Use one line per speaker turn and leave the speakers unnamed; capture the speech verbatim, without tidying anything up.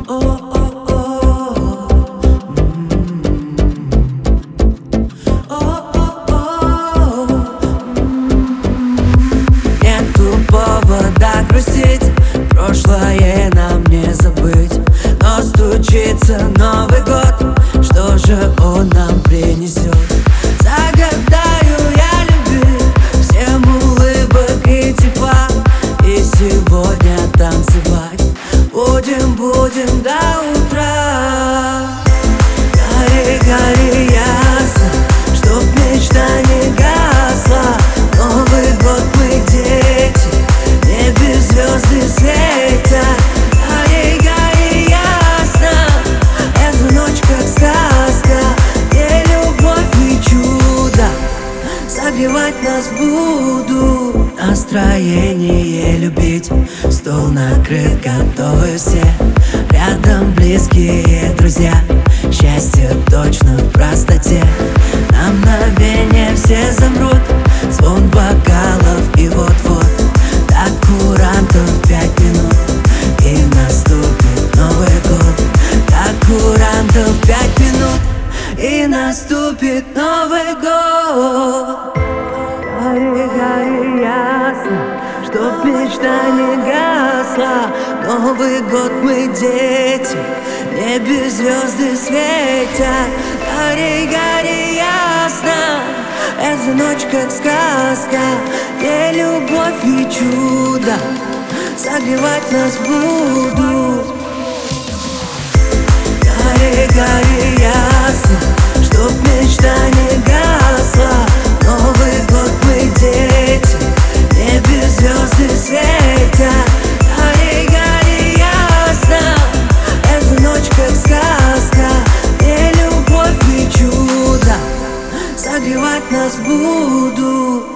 Нету повода грустить, прошлое нам не забыть. Но стучится Новый год, что же он нам принесет? Загадаю я любви, всем улыбок и тепла. И сегодня танцевать будем, будем до утра. Гори, гори ясно, чтоб мечта не гасла. Новый год мы дети, в небе звезды светят. Гори, гори ясно, эта ночь как сказка, где любовь и чудо согревать нас буду. Настроение любить, стол накрыт, готовы все. Рядом близкие друзья, счастье точно в простоте. На мгновение все замрут, звон бокалов и вот-вот до курантов пять минут, и наступит Новый год. До курантов пять минут, и наступит Новый год. Гори, гори ясно, чтоб мечта не гасла. Новый год мы дети, в небе звезды светят. Гори, гори ясно, эта ночь как сказка, где любовь и чудо согревать нас будут. Гори, гори ясно, чтоб мечта не гасла. Новый год мы дети, в небе звезды светят. Гори, гори ясно, эта ночь как сказка, где любовь и чудо согревать нас будут.